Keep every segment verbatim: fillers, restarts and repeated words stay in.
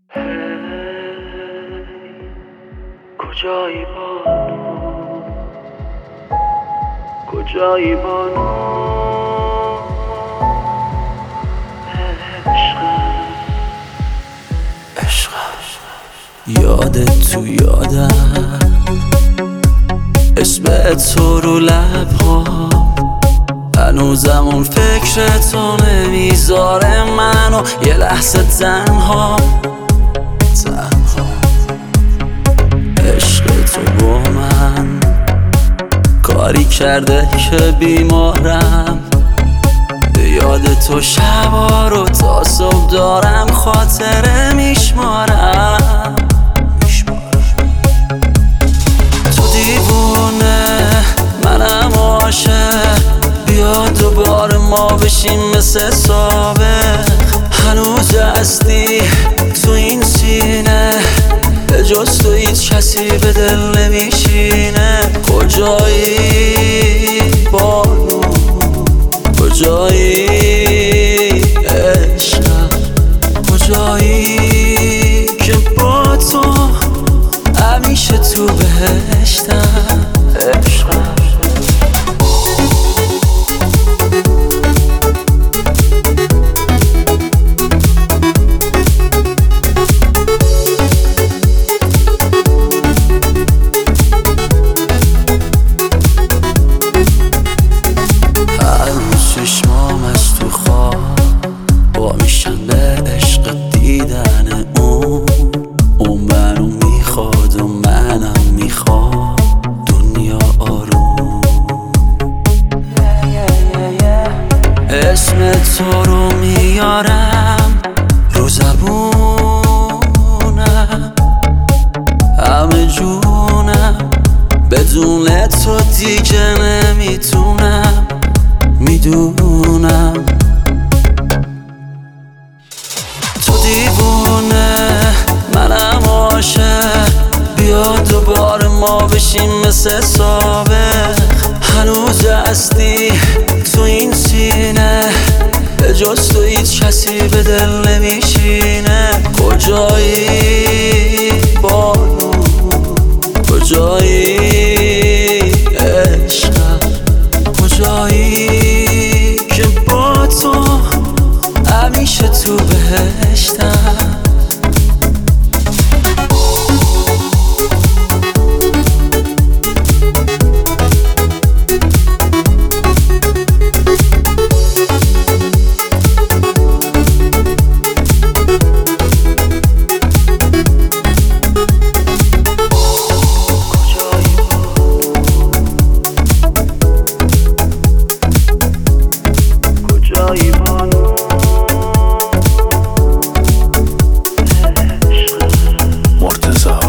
کجایی بانو کجایی بانو عشق عشق یادت تو یادم اسم تو رو لبها هنوزم اون فکر تو نمیذاره منو یه لحظه تنها تنها عشق تو با من کاری کرده که بیمارم یاد تو شبا رو تا صبح دارم خاطره میشمارم تو دیوونه منم عاشق بیا دوباره ما بشیم مثل سابق هنوز هستی تو این سینه به جز تو هیچ کسی به دل نمیشینه کجایی بانو کجایی عشق کجایی که با تو همیشه تو بهشتم عشق اسم تو رو میارم رو زبونم همه جونم بدون تو دیگه نمیتونم میدونم تو دیوونه منم عاشق بیا دوباره ما بشیم مثل سابق هنوز هستی تو این سینه به جز تو هیچ کسی به دل نمیشینه کجایی بانو کجایی عشق کجایی که با تو همیشه تو بهشتم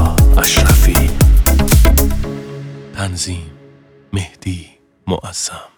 تنظیم مهدی معظم.